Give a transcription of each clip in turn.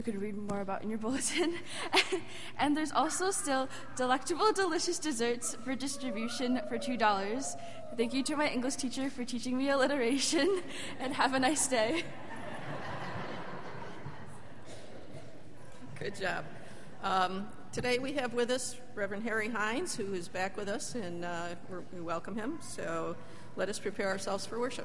You could read more about in your bulletin. And there's also still delectable, delicious desserts for distribution for $2. Thank you to my English teacher for teaching me alliteration, and have a nice day. Good job. Today we have with us Reverend Harry Hines, who is back with us, and we welcome him. So let us prepare ourselves for worship.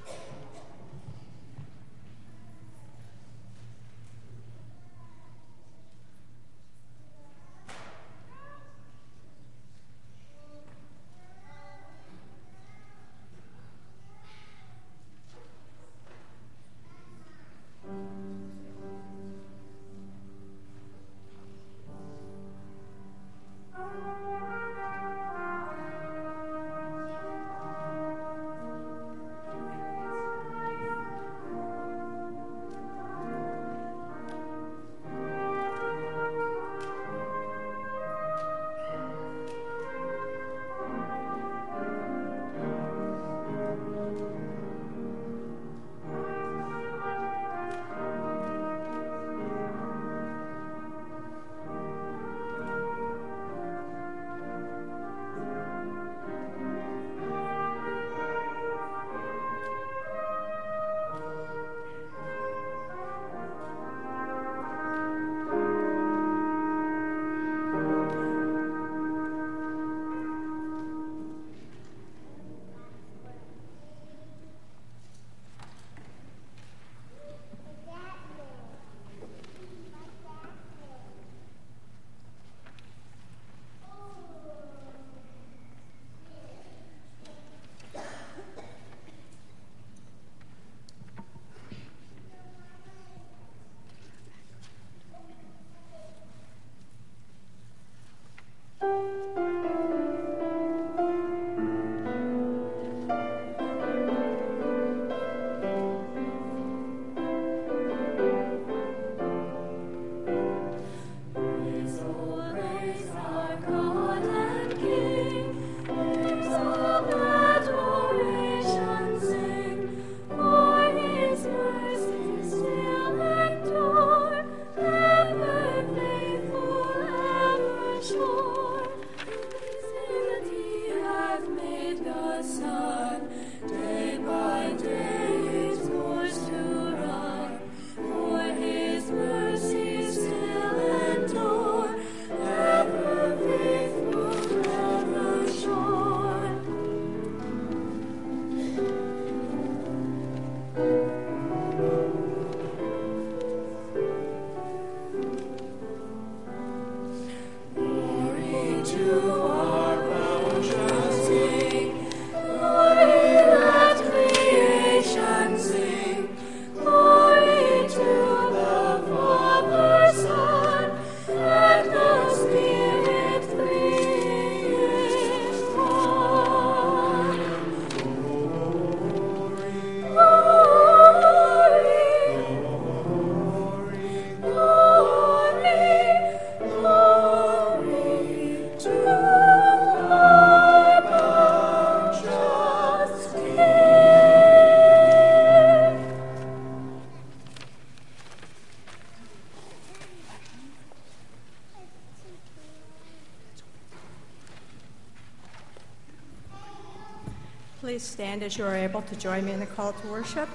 Please stand as you are able to join me in the call to worship.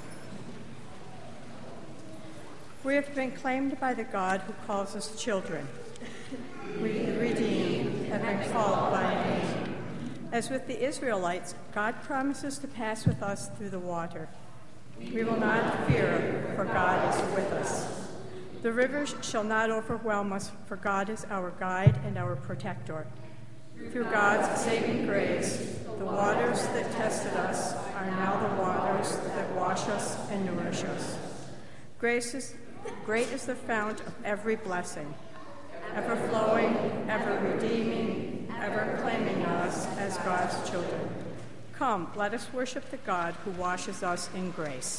We have been claimed by the God who calls us children. We, the redeemed, have been called by name. As with the Israelites, God promises to pass with us through the water. We will not fear, for God is with us. The rivers shall not overwhelm us, for God is our guide and our protector. Through God's saving grace, the waters that tested us are now the waters that wash us and nourish us. Great is the fount of every blessing, ever flowing, ever redeeming, ever claiming us as God's children. Come, let us worship the God who washes us in grace.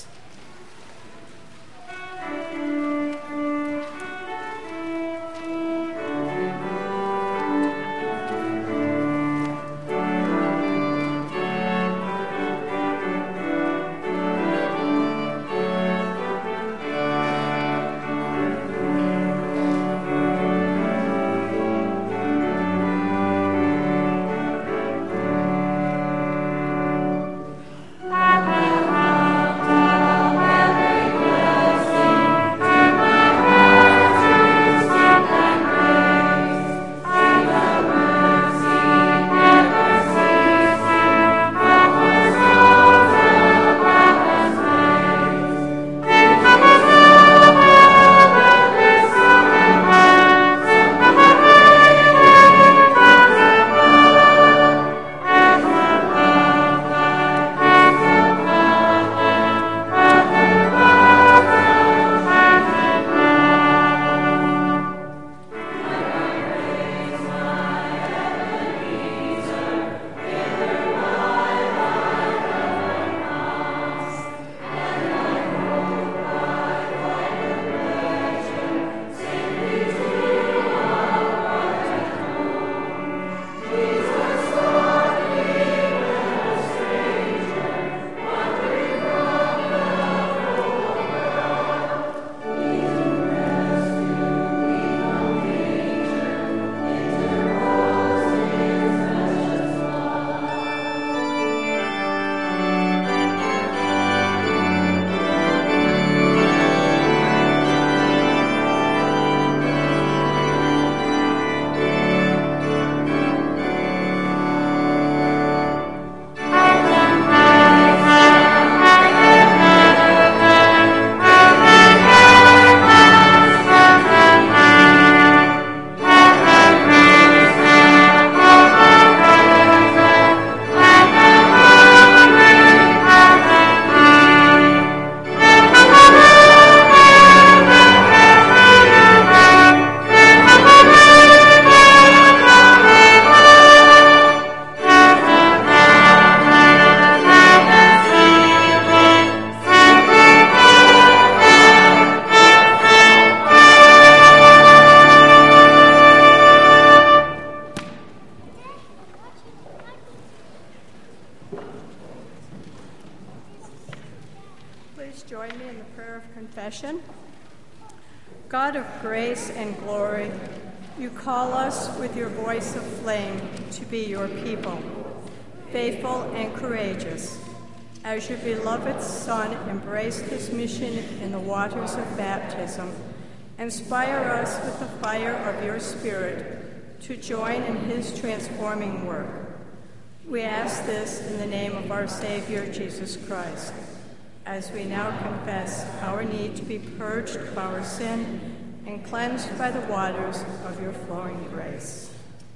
God of grace and glory, you call us with your voice of flame to be your people, faithful and courageous. As your beloved Son embraced his mission in the waters of baptism, inspire us with the fire of your Spirit to join in his transforming work. We ask this in the name of our Savior, Jesus Christ, as we now confess our need to be purged of our sin and cleansed by the waters of your flowing grace.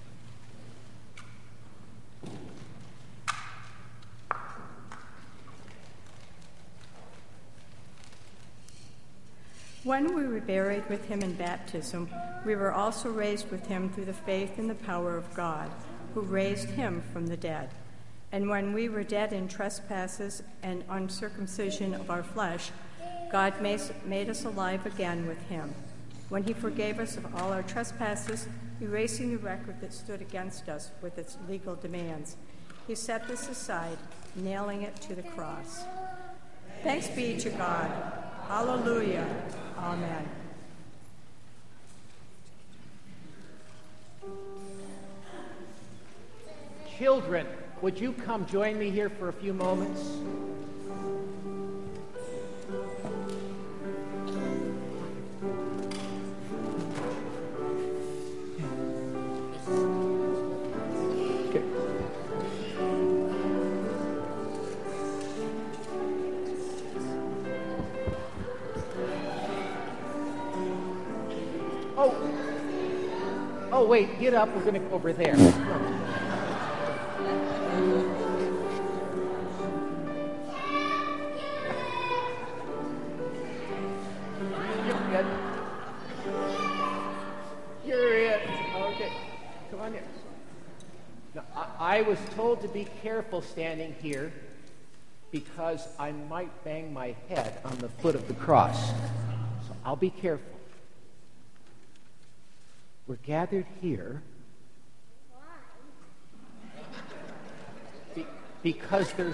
When we were buried with him in baptism, we were also raised with him through the faith in the power of God, who raised him from the dead. And when we were dead in trespasses and uncircumcision of our flesh, God made us alive again with him, when he forgave us of all our trespasses, erasing the record that stood against us with its legal demands. He set this aside, nailing it to the cross. Thanks be to God. Hallelujah. Amen. Children, would you come join me here for a few moments? Okay. Oh, wait, get up. We're going to go over there. You're it. Okay, come on in. Now, I was told to be careful standing here because I might bang my head on the foot of the cross. So I'll be careful. We're gathered here because there's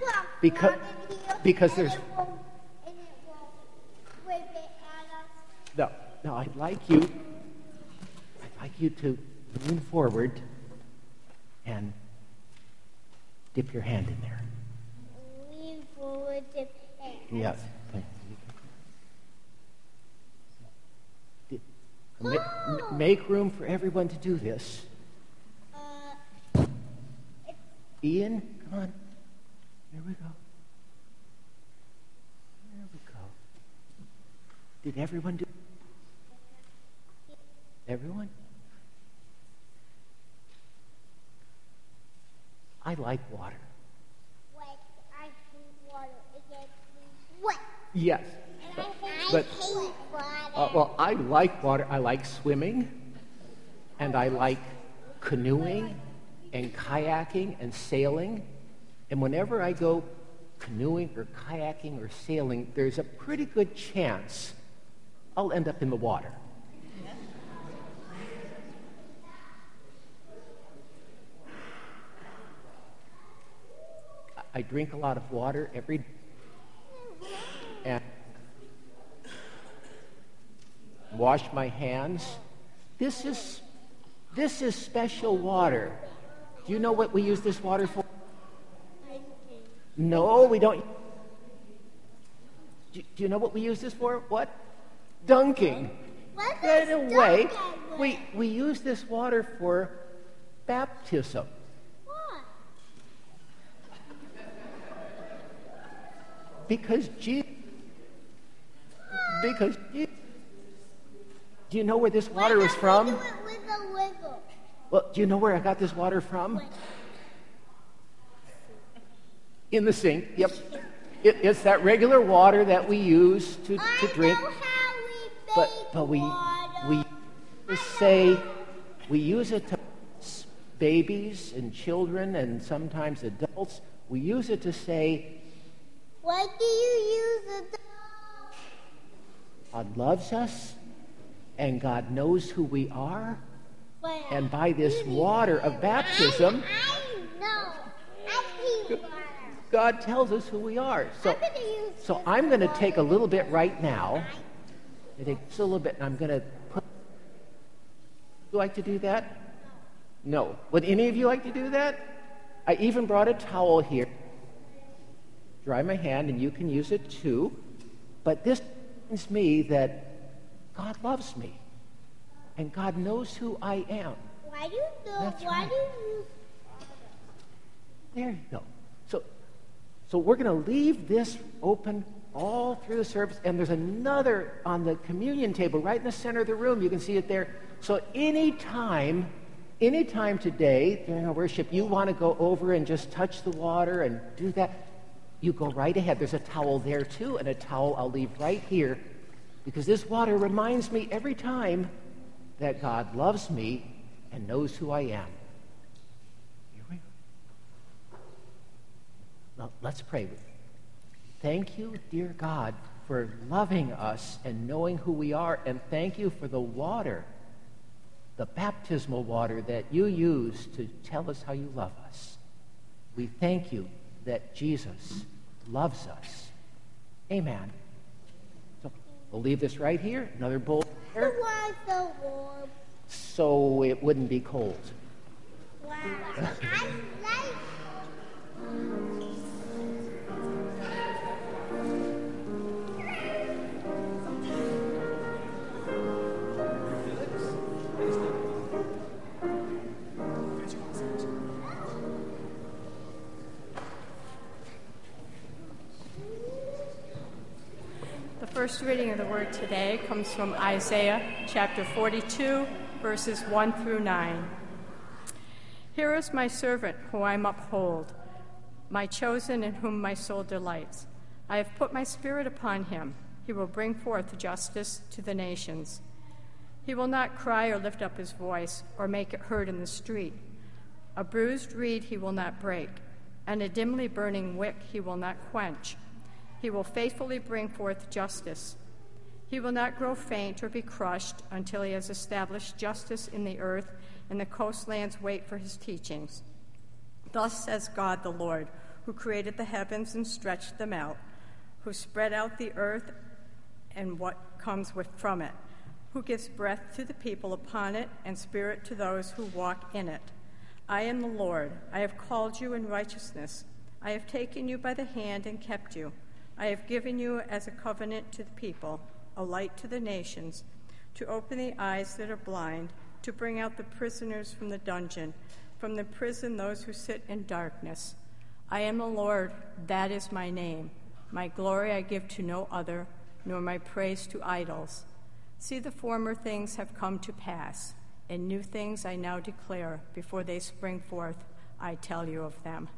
no. I'd like you to lean forward and dip your hand in there. Lean forward, dip hand. Yes. Make room for everyone to do this. Ian, come on. There we go. There we go. Did everyone do? Everyone? I like water. Wet. I hate water. It gets me wet. Yes. And I But hate water. well, I like water. I like swimming, and I like canoeing and kayaking and sailing. And whenever I go canoeing or kayaking or sailing, there's a pretty good chance I'll end up in the water. I drink a lot of water every day. And wash my hands. This is special water. Do you know what we use this water for? No, we don't. Do you know what we use this for? What? Dunking. Right away, we use this water for baptism. Why? Because Jesus. Do you know where this water is from? Do it with a wiggle. Well, do you know where I got this water from? In the sink. Yep. It's that regular water that we use to drink. I know how we make water. we use it to babies and children and sometimes adults. We use it to say, Why do you use it? God loves us and God knows who we are. Why? And by this water of baptism, I know. I hate water. God tells us who we are. So I'm going to take a little bit right now I think just a little bit, and I'm going to put... Would you like to do that? No. Would any of you like to do that? I even brought a towel here. Dry my hand, and you can use it too. But this reminds me that God loves me, and God knows who I am. Why do you do? That's Why right. do you? There you go. So we're going to leave this open all through the service, and there's another on the communion table right in the center of the room. You can see it there. So anytime today during our worship you want to go over and just touch the water and do that, you go right ahead. There's a towel there too, and a towel I'll leave right here, because this water reminds me every time that God loves me and knows who I am. Here we go. Now, let's pray. Thank you, dear God, for loving us and knowing who we are, and thank you for the water, the baptismal water that you use to tell us how you love us. We thank you that Jesus loves us. Amen. So we'll leave this right here. Another bowl here, Why so warm? so it wouldn't be cold. Wow. I like. The first reading of the word today comes from Isaiah chapter 42, verses 1 through 9. Here is my servant whom I uphold, my chosen in whom my soul delights. I have put my spirit upon him. He will bring forth justice to the nations. He will not cry or lift up his voice or make it heard in the street. A bruised reed he will not break, and a dimly burning wick he will not quench. He will faithfully bring forth justice. He will not grow faint or be crushed until he has established justice in the earth, and the coastlands wait for his teachings. Thus says God the Lord, who created the heavens and stretched them out, who spread out the earth and what comes from it, who gives breath to the people upon it and spirit to those who walk in it. I am the Lord. I have called you in righteousness. I have taken you by the hand and kept you. I have given you as a covenant to the people, a light to the nations, to open the eyes that are blind, to bring out the prisoners from the dungeon, from the prison those who sit in darkness. I am the Lord, that is my name. My glory I give to no other, nor my praise to idols. See, the former things have come to pass, and new things I now declare. Before they spring forth, I tell you of them.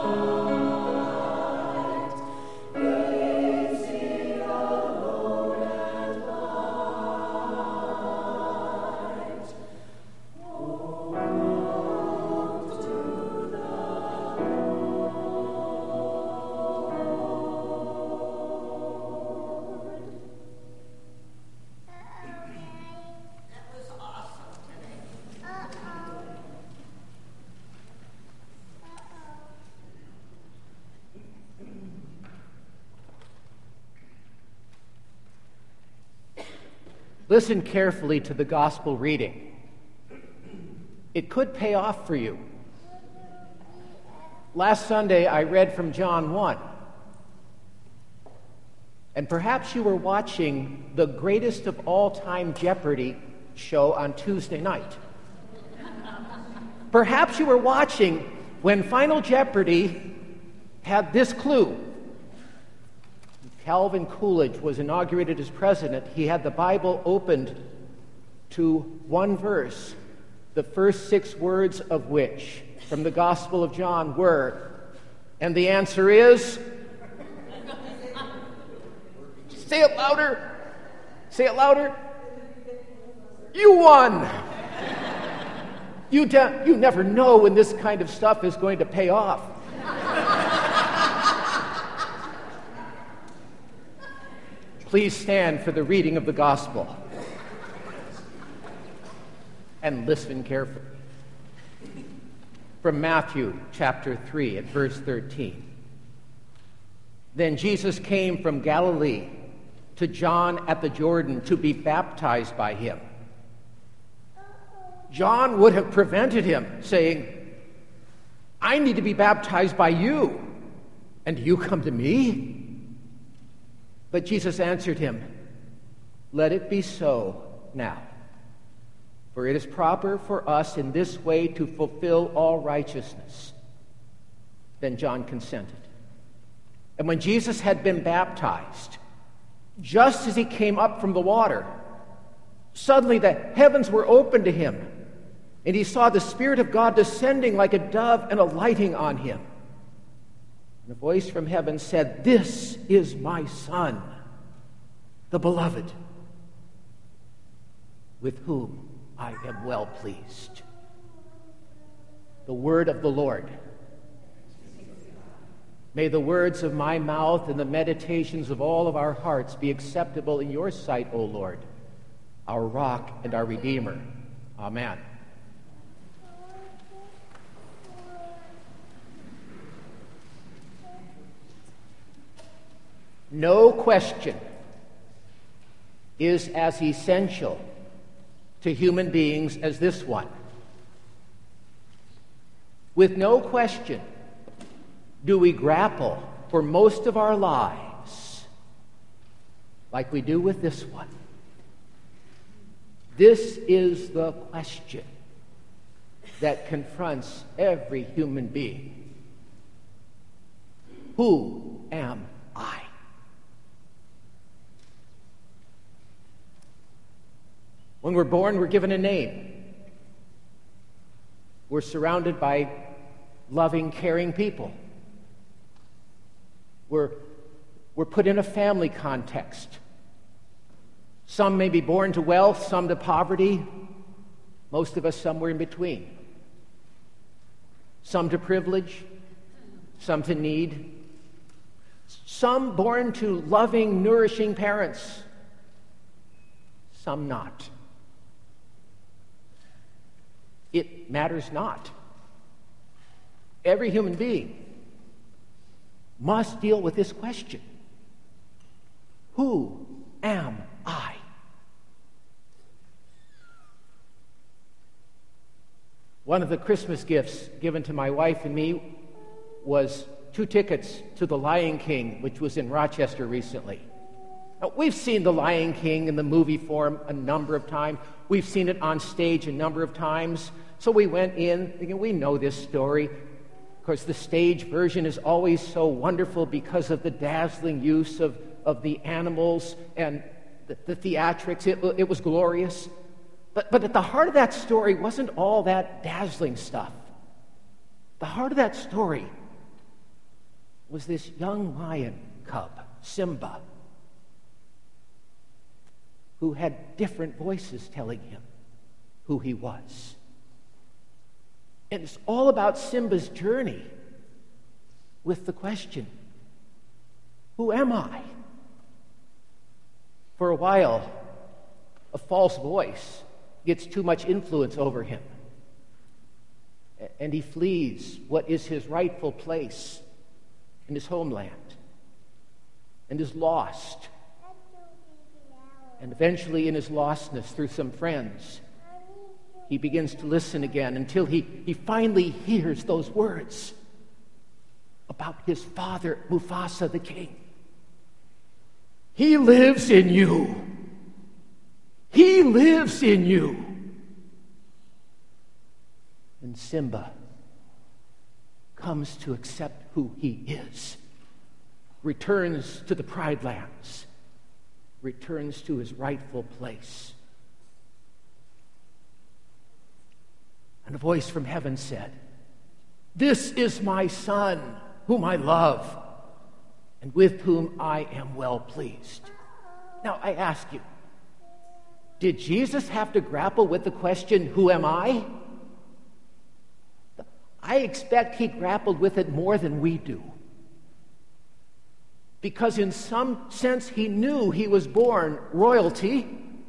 Listen carefully to the gospel reading. It could pay off for you. Last Sunday, I read from John 1. And perhaps you were watching the greatest of all time Jeopardy show on Tuesday night. Perhaps you were watching when Final Jeopardy had this clue. Calvin Coolidge was inaugurated as president. He had the Bible opened to one verse, the first 6 words of which from the Gospel of John were, and the answer is, say it louder, say it louder, you won. You never know when this kind of stuff is going to pay off. Please stand for the reading of the gospel and listen carefully. From Matthew chapter 3 at verse 13. Then Jesus came from Galilee to John at the Jordan to be baptized by him. John would have prevented him, saying, I need to be baptized by you, and you come to me? But Jesus answered him, let it be so now. For it is proper for us in this way to fulfill all righteousness. Then John consented. And when Jesus had been baptized, just as he came up from the water, suddenly the heavens were opened to him, and he saw the Spirit of God descending like a dove and alighting on him. And a voice from heaven said, this is my Son, the Beloved, with whom I am well pleased. The word of the Lord. May the words of my mouth and the meditations of all of our hearts be acceptable in your sight, O Lord, our rock and our Redeemer. Amen. No question is as essential to human beings as this one. With no question do we grapple for most of our lives like we do with this one. This is the question that confronts every human being. Who am I? When we're born, we're given a name. We're surrounded by loving, caring people. We're put in a family context. Some may be born to wealth, some to poverty, most of us somewhere in between. Some to privilege, some to need. Some born to loving, nourishing parents, some not. It matters not. Every human being must deal with this question. Who am I? One of the Christmas gifts given to my wife and me was 2 tickets to The Lion King, which was in Rochester recently. Now, we've seen The Lion King in the movie form a number of times. We've seen it on stage a number of times. So we went in thinking, we know this story. Of course, the stage version is always so wonderful because of the dazzling use of the animals and the theatrics. It was glorious. But at the heart of that story wasn't all that dazzling stuff. The heart of that story was this young lion cub, Simba, who had different voices telling him who he was. And it's all about Simba's journey with the question, who am I? For a while, a false voice gets too much influence over him, and he flees what is his rightful place in his homeland, and is lost. And eventually, in his lostness, through some friends, he begins to listen again until he finally hears those words about his father, Mufasa the king. He lives in you. He lives in you. And Simba comes to accept who he is, returns to the Pride Lands, returns to his rightful place. And a voice from heaven said, "This is my son, whom I love, and with whom I am well pleased." Now, I ask you, did Jesus have to grapple with the question, who am I? I expect he grappled with it more than we do. Because in some sense, he knew he was born royalty,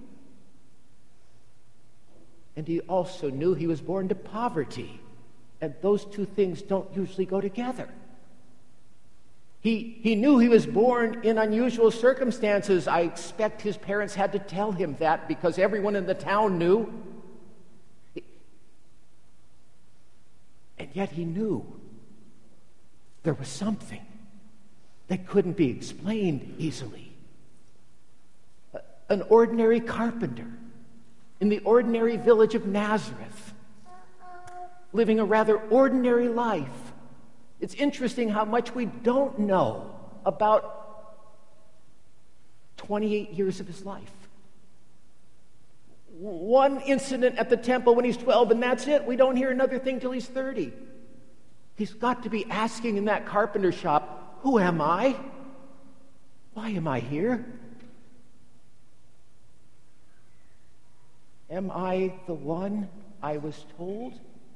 and he also knew he was born to poverty. And those two things don't usually go together. He knew he was born in unusual circumstances. I expect his parents had to tell him that because everyone in the town knew. And yet he knew there was something that couldn't be explained easily. An ordinary carpenter in the ordinary village of Nazareth, living a rather ordinary life. It's interesting how much we don't know about 28 years of his life. One incident at the temple when he's 12, and that's it. We don't hear another thing till he's 30. He's got to be asking in that carpenter shop, who am I? Why am I here? Am I the one I was told?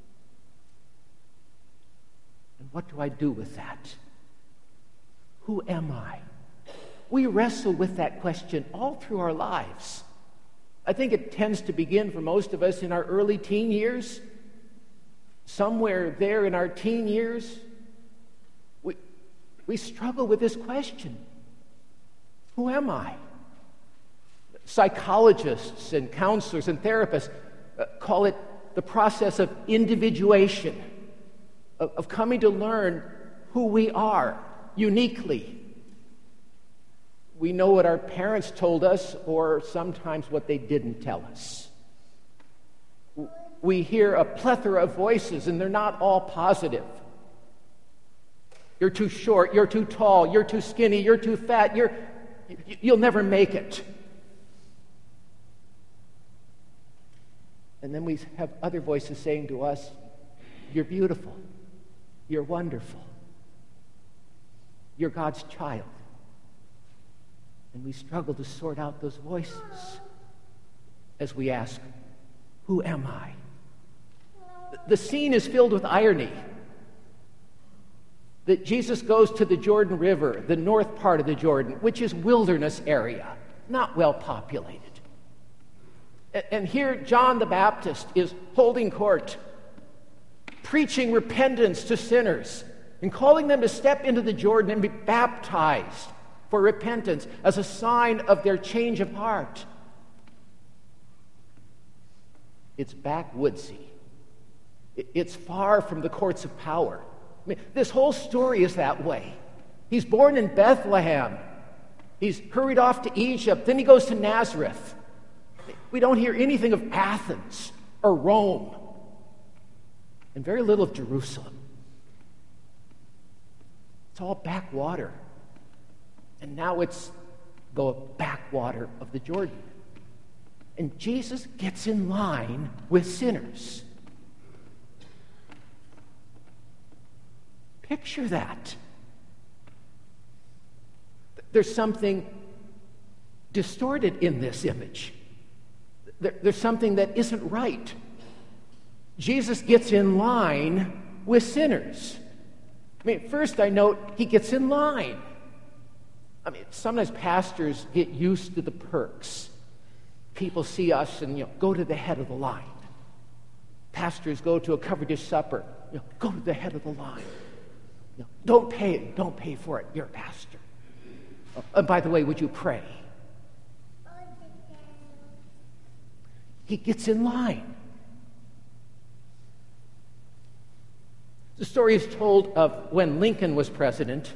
And what do I do with that? Who am I? We wrestle with that question all through our lives. I think it tends to begin for most of us in our early teen years. Somewhere there in our teen years, we struggle with this question. Who am I? Psychologists and counselors and therapists call it the process of individuation, of coming to learn who we are uniquely. We know what our parents told us, or sometimes what they didn't tell us. We hear a plethora of voices, and they're not all positive. You're too short, you're too tall, you're too skinny, you're too fat, you'll never make it. And then we have other voices saying to us, you're beautiful, you're wonderful, you're God's child. And we struggle to sort out those voices as we ask, who am I? The scene is filled with irony. That Jesus goes to the Jordan River, the north part of the Jordan, which is wilderness area, not well populated. And here John the Baptist is holding court, preaching repentance to sinners and calling them to step into the Jordan and be baptized for repentance as a sign of their change of heart. It's backwoodsy. It's far from the courts of power. I mean, this whole story is that way. He's born in Bethlehem. He's hurried off to Egypt. Then he goes to Nazareth. We don't hear anything of Athens or Rome, and very little of Jerusalem. It's all backwater. And now it's the backwater of the Jordan. And Jesus gets in line with sinners. Picture that. there's something distorted in this image. There's something that isn't right. Jesus gets in line with sinners. I mean, first I note he gets in line. I mean, sometimes pastors get used to the perks. People see us and, go to the head of the line. Pastors go to a covered dish supper. Go to the head of the line. Don't pay for it. You're a pastor. And by the way, would you pray? He gets in line. The story is told of when Lincoln was president,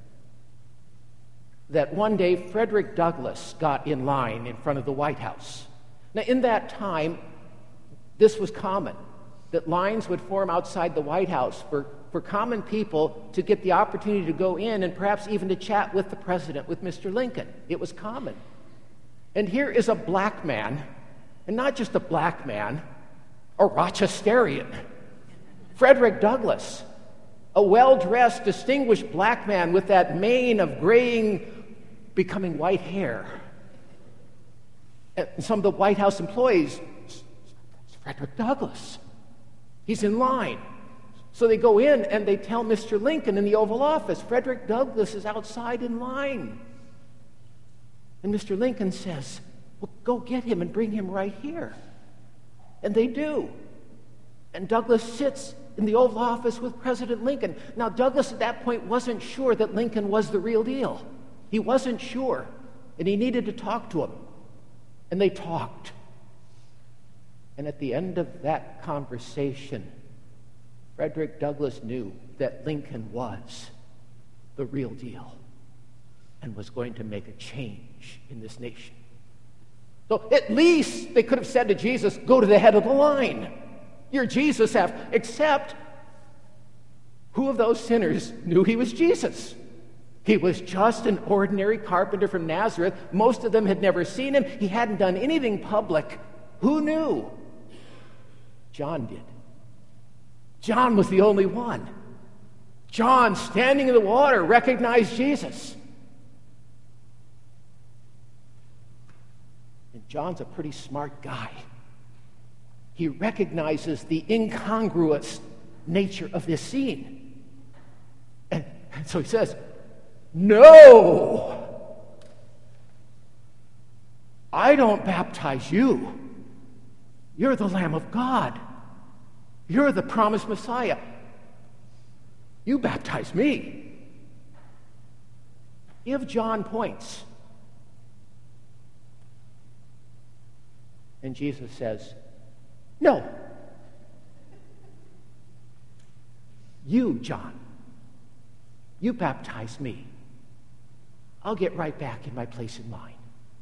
that one day Frederick Douglass got in line in front of the White House. Now, in that time, this was common, that lines would form outside the White House for common people to get the opportunity to go in and perhaps even to chat with the president, with Mr. Lincoln. It was common. And here is a black man, and not just a black man, a Rochesterian. Frederick Douglass, a well-dressed, distinguished black man with that mane of graying, becoming white hair. And some of the White House employees, it's Frederick Douglass. He's in line. So they go in and they tell Mr. Lincoln in the Oval Office, Frederick Douglass is outside in line. And Mr. Lincoln says, well, go get him and bring him right here. And they do. And Douglass sits in the Oval Office with President Lincoln. Now, Douglass at that point wasn't sure that Lincoln was the real deal. He wasn't sure, and he needed to talk to him. And they talked. And at the end of that conversation, Frederick Douglass knew that Lincoln was the real deal and was going to make a change in this nation. So at least they could have said to Jesus, go to the head of the line. You're Jesus, except who of those sinners knew he was Jesus? He was just an ordinary carpenter from Nazareth. Most of them had never seen him. He hadn't done anything public. Who knew? John did. John was the only one. John, standing in the water, recognized Jesus. And John's a pretty smart guy. He recognizes the incongruous nature of this scene. And so he says, no, I don't baptize you. You're the Lamb of God. You're the promised Messiah. You baptize me. Give John points. And Jesus says, no. You, John, you baptize me. I'll get right back in my place in line.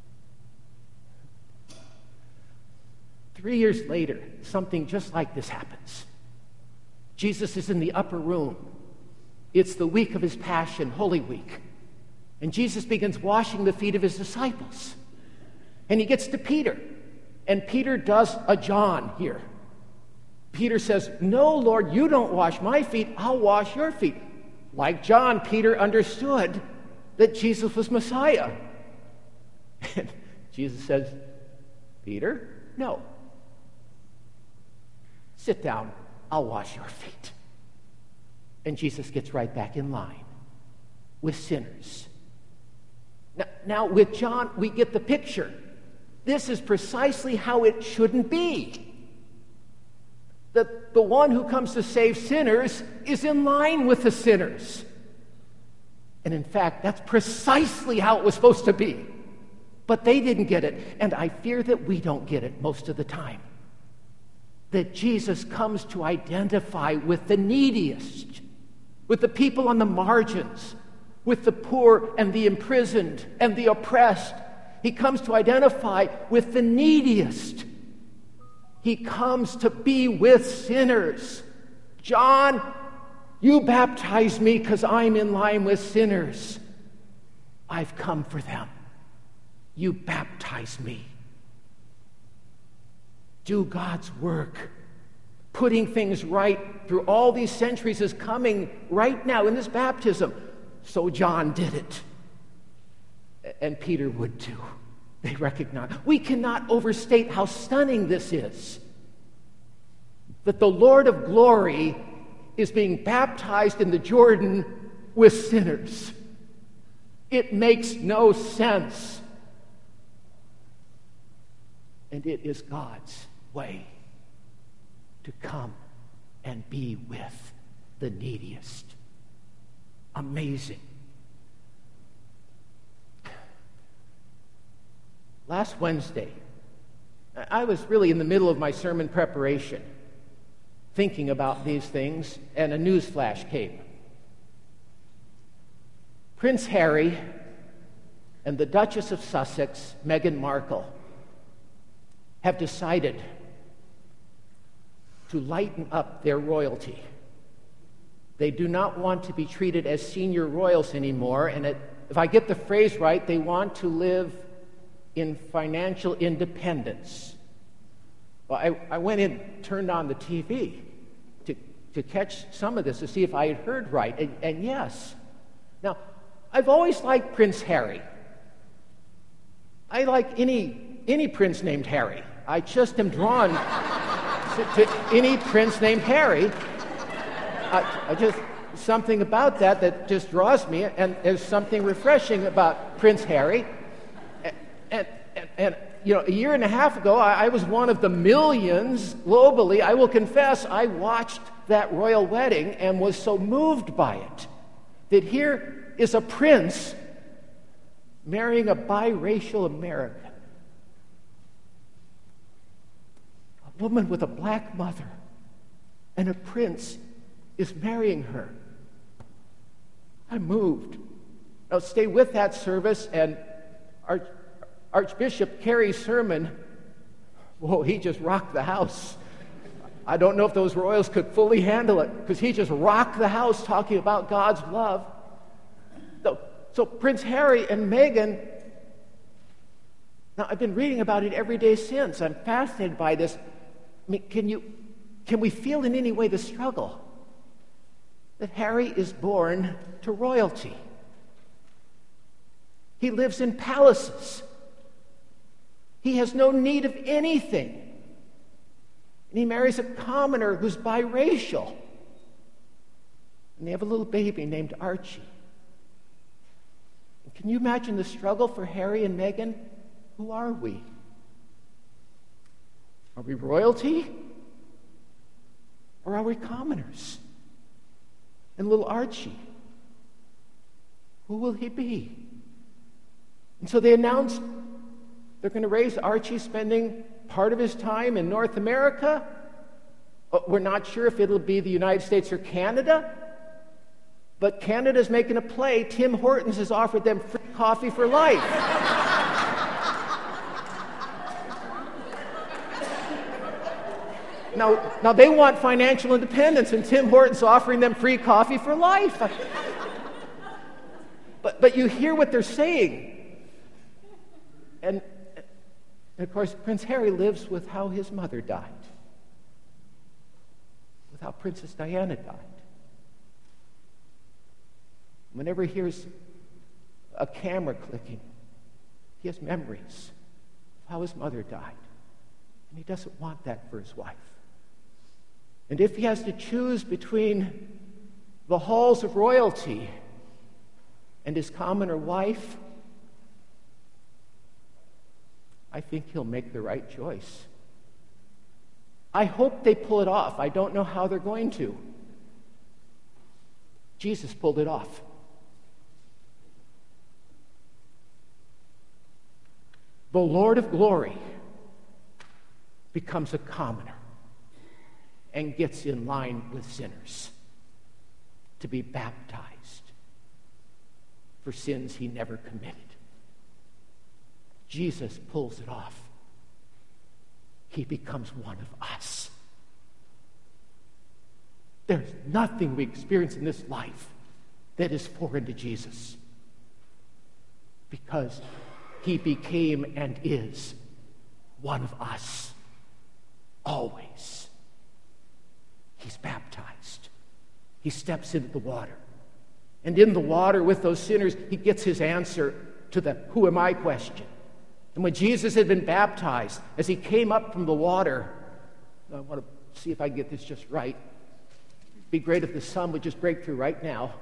3 years later, something just like this happens. Jesus is in the upper room. It's the week of his Passion, Holy Week. And Jesus begins washing the feet of his disciples. And he gets to Peter. And Peter does a John here. Peter says, no, Lord, you don't wash my feet. I'll wash your feet. Like John, Peter understood that Jesus was Messiah. And Jesus says, Peter, no. Sit down. I'll wash your feet. And Jesus gets right back in line with sinners. Now with John, we get the picture. This is precisely how it shouldn't be. That the one who comes to save sinners is in line with the sinners. And in fact, that's precisely how it was supposed to be. But they didn't get it, and I fear that we don't get it most of the time. That Jesus comes to identify with the neediest, with the people on the margins, with the poor and the imprisoned and the oppressed. He comes to identify with the neediest. He comes to be with sinners. John, you baptize me because I'm in line with sinners. I've come for them. You baptize me. Do God's work. Putting things right through all these centuries is coming right now in this baptism. So John did it. and Peter would too. They recognize. We cannot overstate how stunning this is. That the Lord of glory is being baptized in the Jordan with sinners. It makes no sense. And it is God's way to come and be with the neediest. Amazing. Last Wednesday, I was really in the middle of my sermon preparation, thinking about these things, and a news flash came. Prince Harry and the Duchess of Sussex, Meghan Markle, have decided to lighten up their royalty. They do not want to be treated as senior royals anymore, and if I get the phrase right, they want to live in financial independence. Well, I went in, turned on the TV to catch some of this, to see if I had heard right, and yes. Now, I've always liked Prince Harry. I like any prince named Harry. I just am drawn to any prince named Harry. I just, something about that just draws me, and there's something refreshing about Prince Harry. And you know, a year and a half ago, I was one of the millions globally. I will confess, I watched that royal wedding and was so moved by it, that here is a prince marrying a biracial American, a woman with a black mother, and a prince is marrying her. I'm moved. Now stay with that service, and Archbishop Carey's sermon, whoa, he just rocked the house. I don't know if those royals could fully handle it, because he just rocked the house talking about God's love. So Prince Harry and Meghan, now I've been reading about it every day since. I'm fascinated by this. I mean, can we feel in any way the struggle that Harry is born to royalty? He lives in palaces. He has no need of anything. And he marries a commoner who's biracial. And they have a little baby named Archie. And can you imagine the struggle for Harry and Meghan? Who are we? Are we royalty? Or are we commoners? And little Archie, who will he be? And so they announced they're going to raise Archie, spending part of his time in North America. We're not sure if it'll be the United States or Canada, but Canada's making a play. Tim Hortons has offered them free coffee for life. Now they want financial independence, and Tim Hortons offering them free coffee for life. But you hear what they're saying. And of course, Prince Harry lives with how his mother died, with how Princess Diana died. Whenever he hears a camera clicking, he has memories of how his mother died. And he doesn't want that for his wife. And if he has to choose between the halls of royalty and his commoner wife, I think he'll make the right choice. I hope they pull it off. I don't know how they're going to. Jesus pulled it off. The Lord of glory becomes a commoner and gets in line with sinners to be baptized for sins he never committed. Jesus pulls it off. He becomes one of us. There's nothing we experience in this life that is foreign to Jesus, because he became and is one of us always. He's baptized. He steps into the water. And in the water with those sinners, he gets his answer. to the who am I question. And when Jesus had been baptized, as he came up from the water, I want to see if I can get this just right. It'd be great if the sun would just break through right now.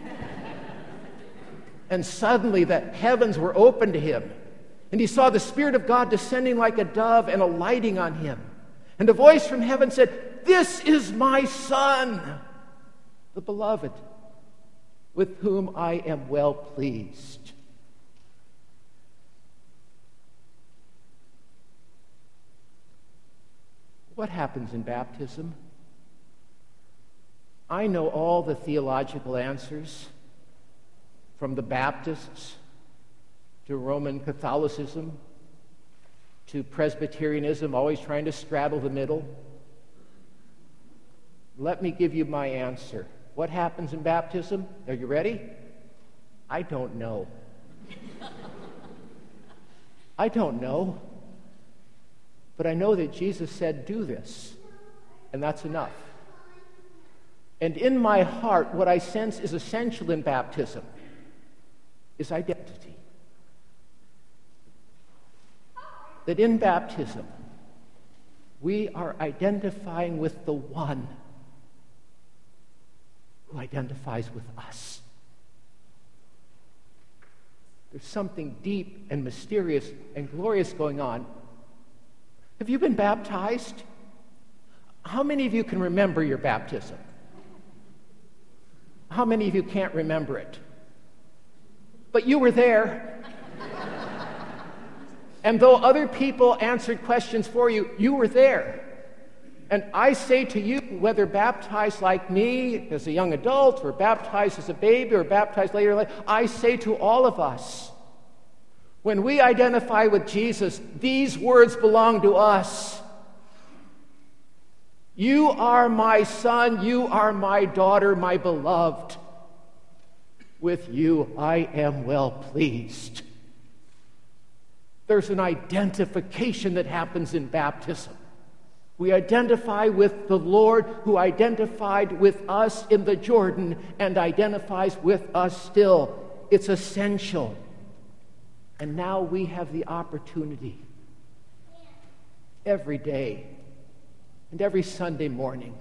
And suddenly the heavens were opened to him, and he saw the Spirit of God descending like a dove and alighting on him. And a voice from heaven said, "This is my Son, the beloved, with whom I am well pleased." What happens in baptism? I know all the theological answers, from the Baptists to Roman Catholicism to Presbyterianism, always trying to straddle the middle. Let me give you my answer. What happens in baptism? Are you ready? I don't know. I don't know. But I know that Jesus said, do this, and that's enough. And in my heart, what I sense is essential in baptism is identity. That in baptism, we are identifying with the one who identifies with us. There's something deep and mysterious and glorious going on. Have you been baptized? How many of you can remember your baptism? How many of you can't remember it? But you were there. And though other people answered questions for you, you were there. And I say to you, whether baptized like me as a young adult, or baptized as a baby, or baptized later in life, I say to all of us, when we identify with Jesus, these words belong to us. You are my son, you are my daughter, my beloved. With you I am well pleased. There's an identification that happens in baptism. We identify with the Lord who identified with us in the Jordan and identifies with us still. It's essential. And now we have the opportunity every day and every Sunday morning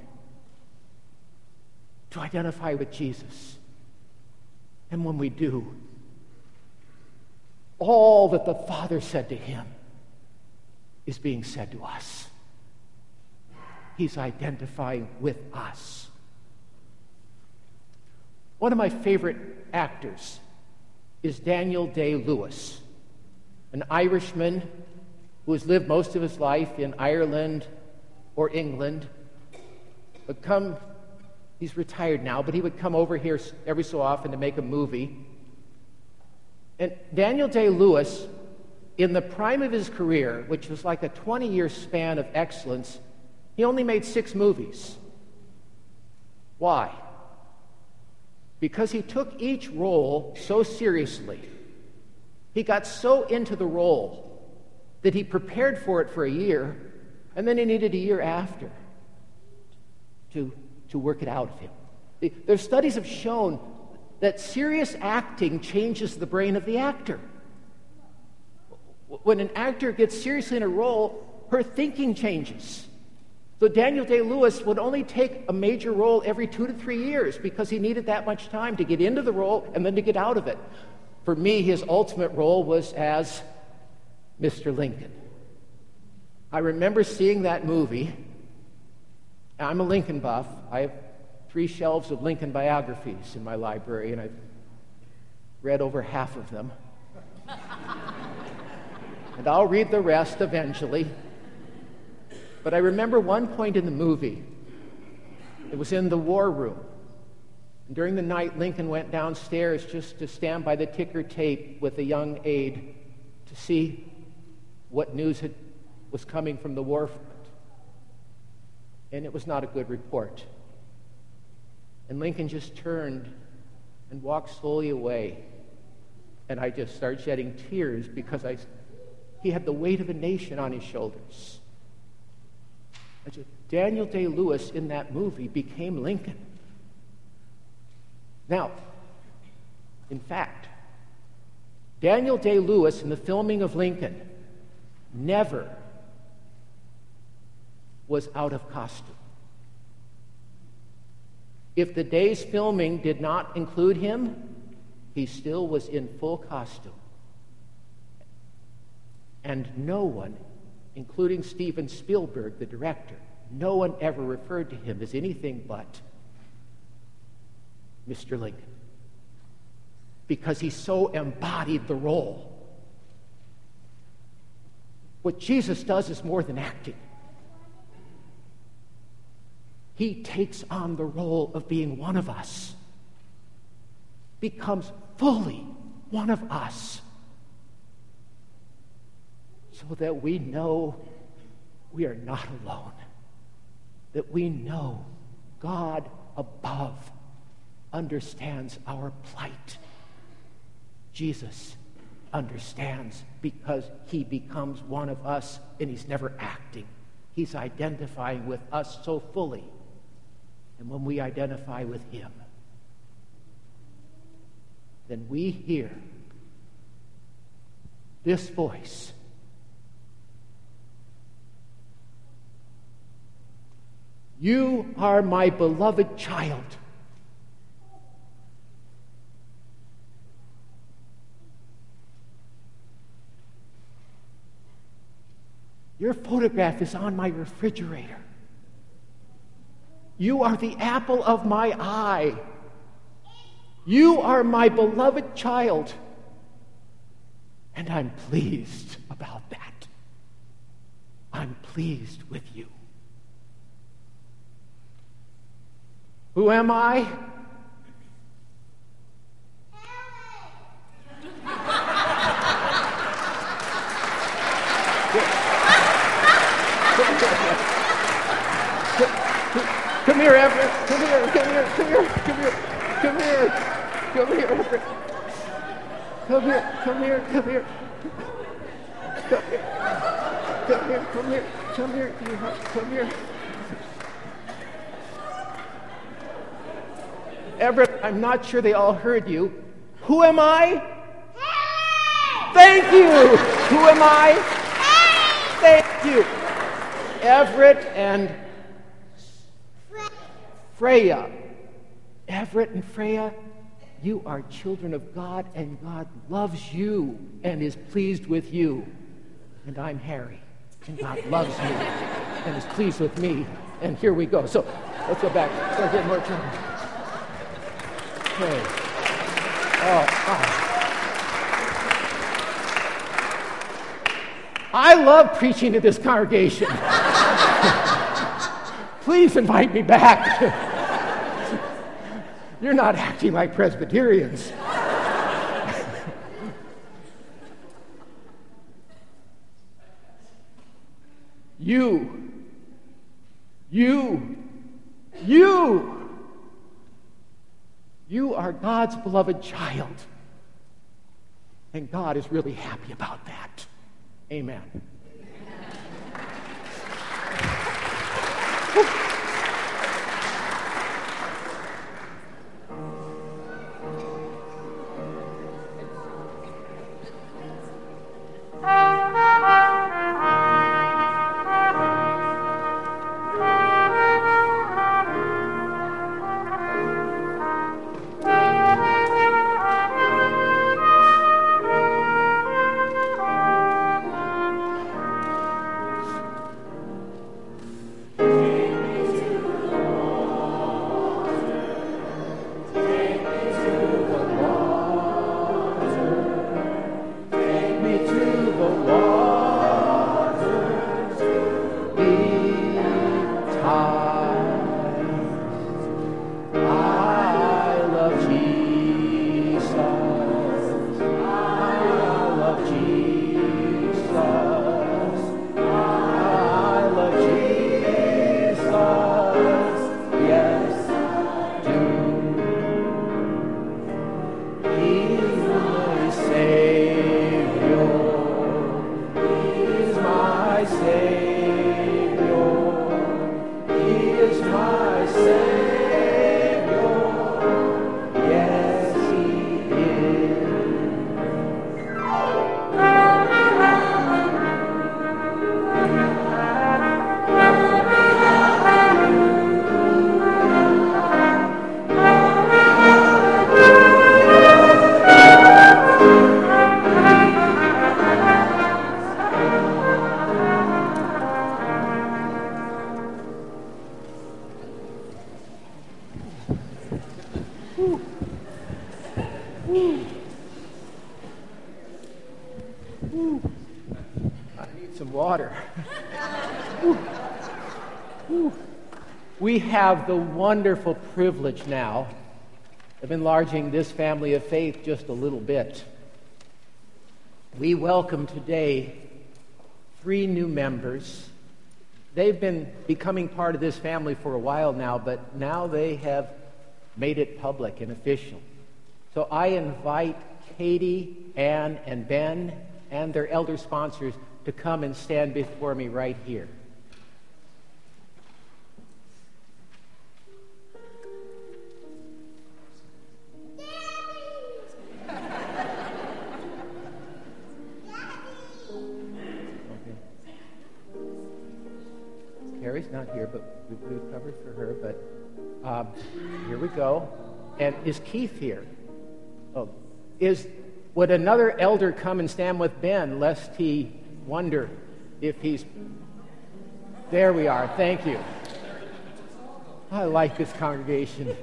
to identify with Jesus. And when we do, all that the Father said to him is being said to us. He's identifying with us. One of my favorite actors is Daniel Day-Lewis, an Irishman who has lived most of his life in Ireland or England. He's retired now, but he would come over here every so often to make a movie. And Daniel Day-Lewis, in the prime of his career, which was like a 20-year span of excellence, he only made 6 movies. Why? Because he took each role so seriously. He got so into the role that he prepared for it for a year, and then he needed a year after to work it out of him. Their studies have shown that serious acting changes the brain of the actor. When an actor gets seriously in a role, her thinking changes. So Daniel Day-Lewis would only take a major role every 2 to 3 years because he needed that much time to get into the role and then to get out of it. For me, his ultimate role was as Mr. Lincoln. I remember seeing that movie. I'm a Lincoln buff. I have 3 shelves of Lincoln biographies in my library, and I've read over half of them. And I'll read the rest eventually. But I remember one point in the movie. It was in the war room. And during the night, Lincoln went downstairs just to stand by the ticker tape with a young aide to see what news was coming from the war front. And it was not a good report. And Lincoln just turned and walked slowly away. And I just started shedding tears because he had the weight of a nation on his shoulders. Daniel Day-Lewis in that movie became Lincoln. Now, in fact, Daniel Day-Lewis, in the filming of Lincoln, never was out of costume. If the day's filming did not include him, he still was in full costume. And no one, including Steven Spielberg, the director, no one ever referred to him as anything but Mr. Lincoln, because he so embodied the role. What Jesus does is more than acting. He takes on the role of being one of us, becomes fully one of us, so that we know we are not alone, that we know God above understands our plight. Jesus understands because he becomes one of us, and he's never acting. He's identifying with us so fully. And when we identify with him, then we hear this voice. You are my beloved child. Your photograph is on my refrigerator. You are the apple of my eye. You are my beloved child. And I'm pleased about that. I'm pleased with you. Who am I? Come here, Everett. Come here, Everett. Come here, Everett. Come here. Everett, I'm not sure they all heard you. Who am I? Harry! Thank you! Who am I? Harry! Thank you. Everett and Freya. Everett and Freya, you are children of God, and God loves you and is pleased with you. And I'm Harry, and God loves me and is pleased with me. And here we go. So let's go back. Start getting more children. Okay. I love preaching to this congregation. Please invite me back. You're not acting like Presbyterians. You are God's beloved child. And God is really happy about that. Amen. Woo. Woo. I need some water. Woo. Woo. We have the wonderful privilege now of enlarging this family of faith just a little bit. We welcome today 3 new members. They've been becoming part of this family for a while now, but now they have made it public and official. So I invite Katie, Ann, and Ben and their elder sponsors to come and stand before me right here. Carrie's not here, but we've covered for her. But here we go. And is Keith here? Oh, would another elder come and stand with Ben, lest he wonder if he's... There we are. Thank you. I like this congregation.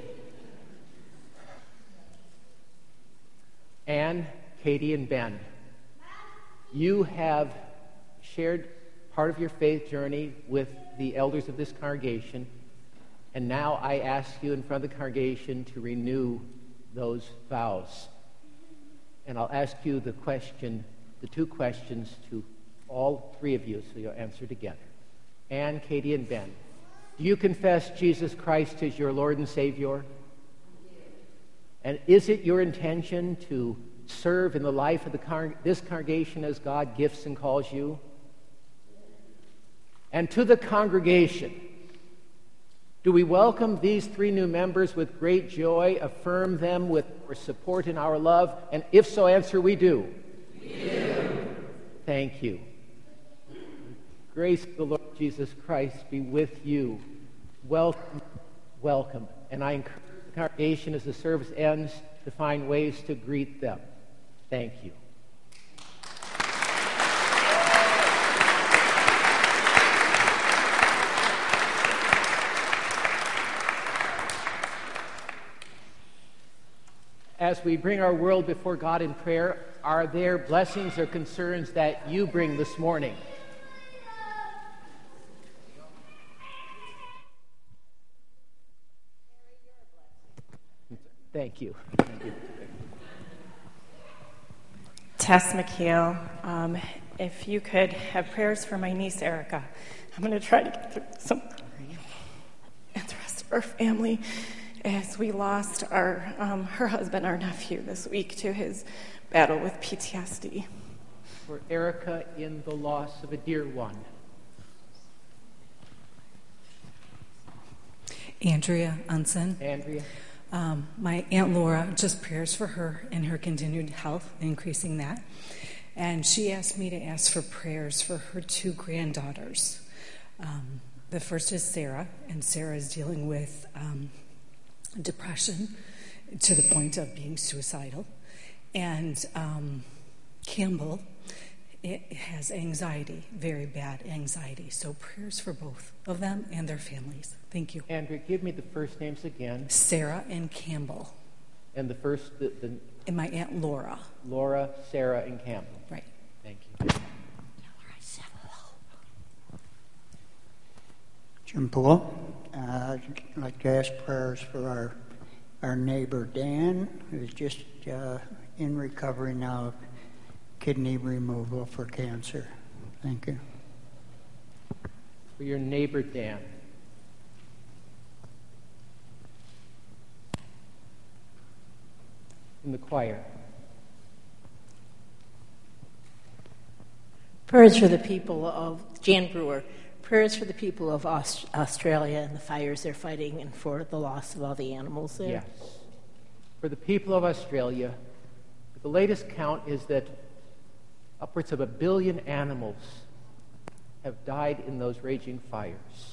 Ann, Katie, and Ben, you have shared part of your faith journey with the elders of this congregation, and now I ask you in front of the congregation to renew those vows. And I'll ask you the 2 questions to all 3 of you, so you'll answer together. Ann, Katie, and Ben, do you confess Jesus Christ as your Lord and Savior? And is it your intention to serve in the life of this congregation as God gifts and calls you? And to the congregation, do we welcome these 3 new members with great joy, affirm them with our support and our love? And if so, answer, we do. We do. Thank you. Grace of the Lord Jesus Christ be with you. Welcome, welcome. And I encourage the congregation as the service ends to find ways to greet them. Thank you. As we bring our world before God in prayer, are there blessings or concerns that you bring this morning? Thank you. Thank you. Tess McHale, if you could have prayers for my niece Erica. I'm going to try to get through some, and the rest of our family, as we lost her husband, our nephew, this week to his battle with PTSD. For Erica in the loss of a dear one. Andrea Unson. Andrea. My Aunt Laura, just prayers for her and her continued health, increasing that. And she asked me to ask for prayers for her 2 granddaughters. The first is Sarah, and Sarah is dealing with depression to the point of being suicidal. And Campbell, it has anxiety, very bad anxiety. So prayers for both of them and their families. Thank you. Andrea, give me the first names again. Sarah and Campbell. And the first, And my Aunt Laura. Laura, Sarah, and Campbell. Right. Thank you. Jim Poole. I'd like to ask prayers for our neighbor Dan, who's just in recovery now of kidney removal for cancer. Thank you. For your neighbor Dan. In the choir. Prayers for the people of Jan Brewer. Prayers for the people of Australia and the fires they're fighting, and for the loss of all the animals there. Yes. For the people of Australia, the latest count is that upwards of 1 billion animals have died in those raging fires.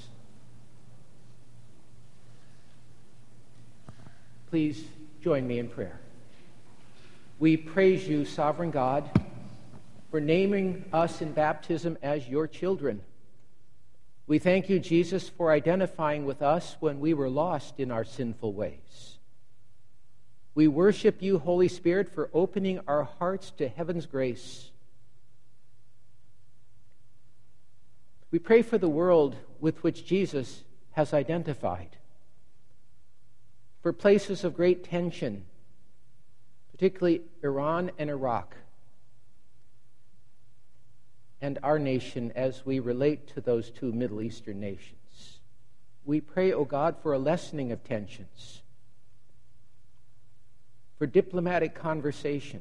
Please join me in prayer. We praise you, sovereign God, for naming us in baptism as your children. We thank you, Jesus, for identifying with us when we were lost in our sinful ways. We worship you, Holy Spirit, for opening our hearts to heaven's grace. We pray for the world with which Jesus has identified, for places of great tension, particularly Iran and Iraq, and our nation as we relate to those two Middle Eastern nations. We pray, O God, for a lessening of tensions, for diplomatic conversation.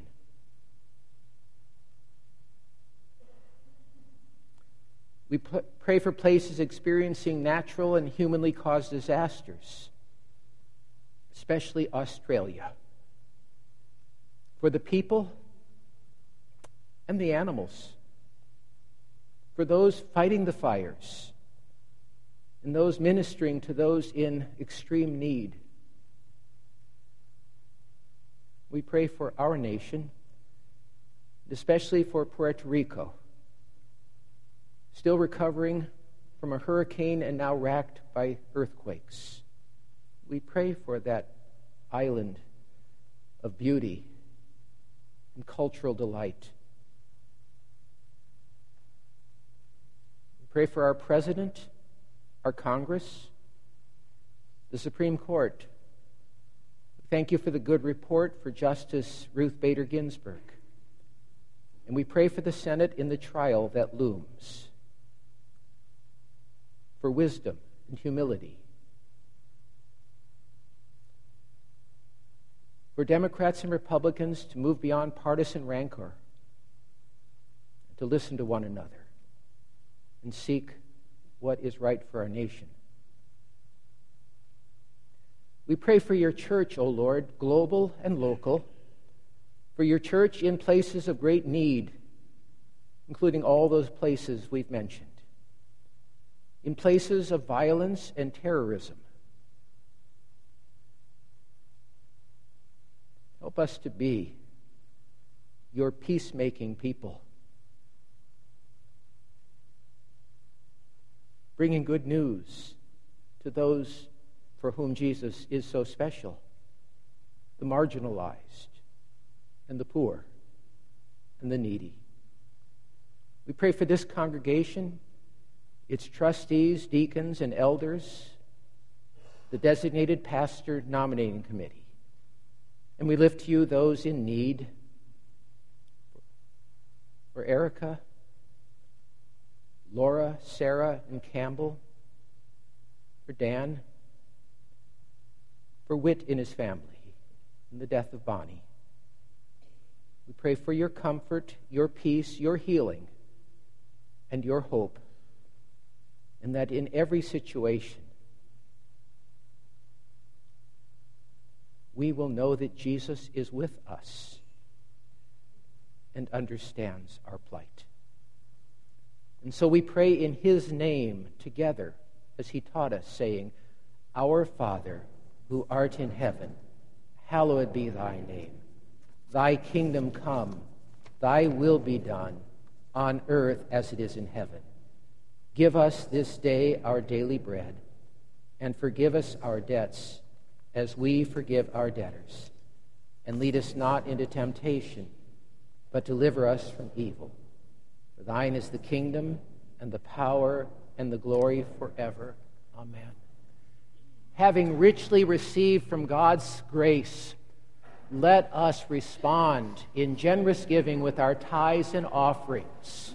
We pray for places experiencing natural and humanly caused disasters, especially Australia, for the people and the animals, for those fighting the fires, and those ministering to those in extreme need. We pray for our nation, especially for Puerto Rico, still recovering from a hurricane and now racked by earthquakes. We pray for that island of beauty and cultural delight. We pray for our president, our Congress, the Supreme Court. Thank you for the good report for Justice Ruth Bader Ginsburg. And we pray for the Senate in the trial that looms, for wisdom and humility, for Democrats and Republicans to move beyond partisan rancor, to listen to one another and seek what is right for our nation. We pray for your church, O Lord, global and local, for your church in places of great need, including all those places we've mentioned, in places of violence and terrorism. Help us to be your peacemaking people, bringing good news to those for whom Jesus is so special, the marginalized and the poor and the needy. We pray for this congregation, its trustees, deacons, and elders, the designated pastor nominating committee. And we lift to you those in need, for Erica, Laura, Sarah, and Campbell, for Dan, for Whit in his family, and the death of Bonnie. We pray for your comfort, your peace, your healing, and your hope, and that in every situation we will know that Jesus is with us and understands our plight. And so we pray in his name together, as he taught us, saying, Our Father, who art in heaven, hallowed be thy name. Thy kingdom come, thy will be done, on earth as it is in heaven. Give us this day our daily bread, and forgive us our debts as we forgive our debtors. And lead us not into temptation, but deliver us from evil. For thine is the kingdom, and the power, and the glory forever. Amen. Having richly received from God's grace, let us respond in generous giving with our tithes and offerings.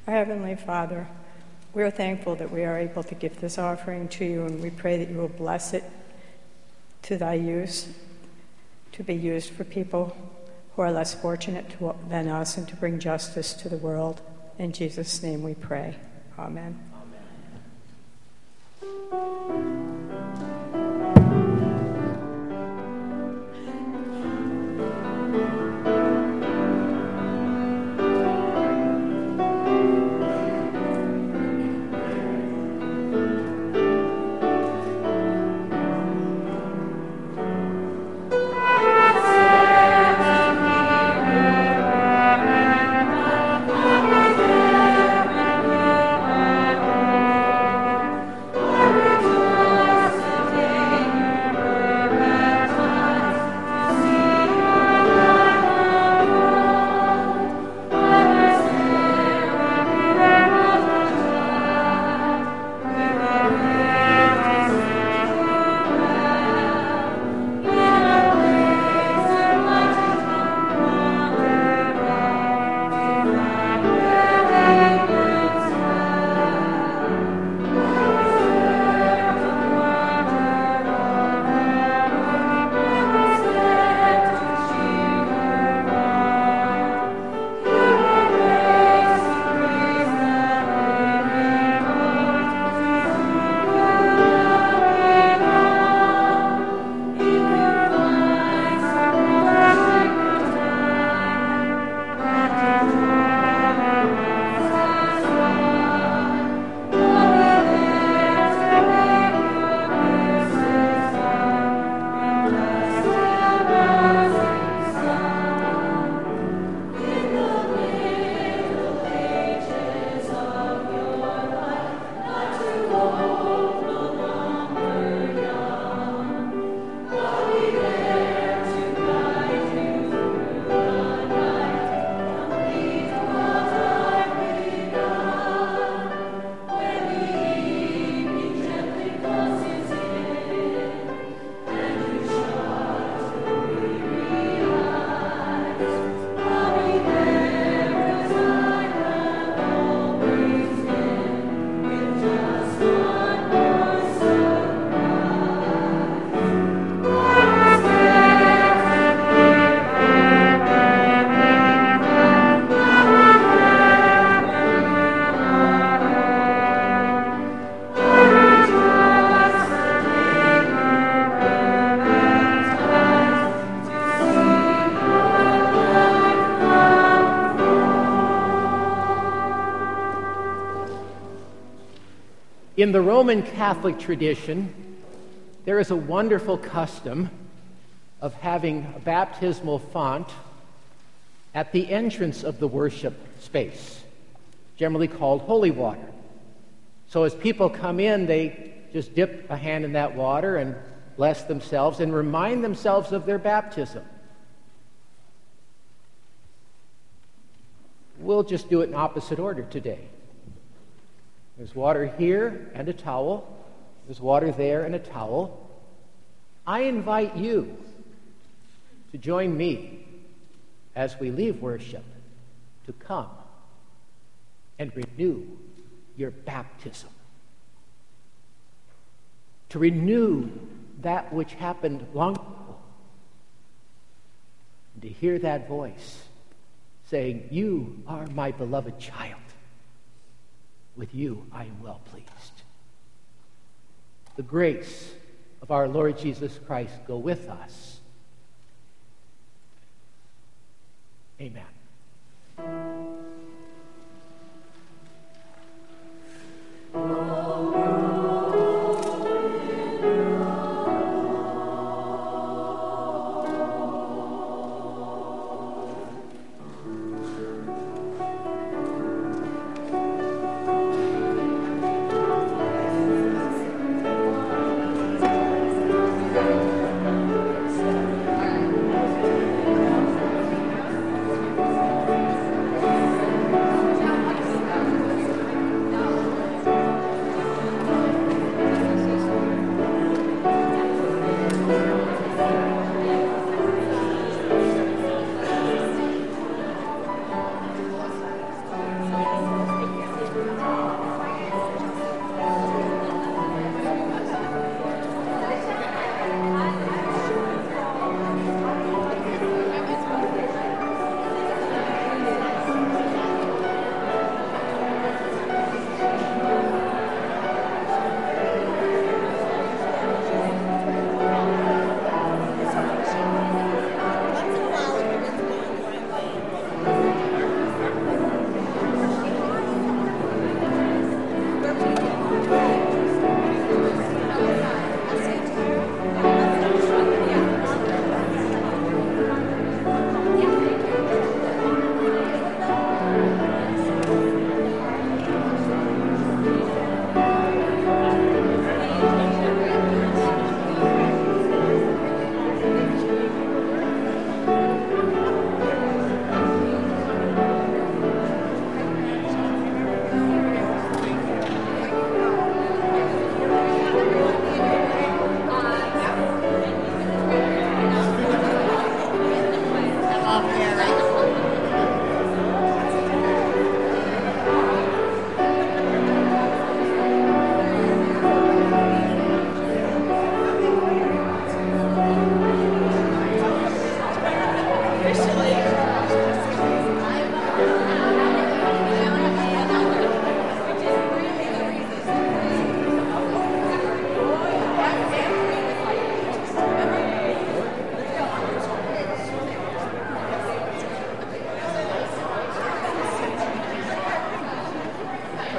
Our Heavenly Father, we are thankful that we are able to give this offering to you, and we pray that you will bless it to thy use, to be used for people who are less fortunate than us, and to bring justice to the world. In Jesus' name we pray. Amen. In the Roman Catholic tradition, there is a wonderful custom of having a baptismal font at the entrance of the worship space, generally called holy water. So as people come in, they just dip a hand in that water and bless themselves and remind themselves of their baptism. We'll just do it in opposite order today. There's water here and a towel. There's water there and a towel. I invite you to join me as we leave worship to come and renew your baptism. To renew that which happened long ago. And to hear that voice saying, "You are my beloved child. With you I am well pleased." The grace of our Lord Jesus Christ go with us. Amen.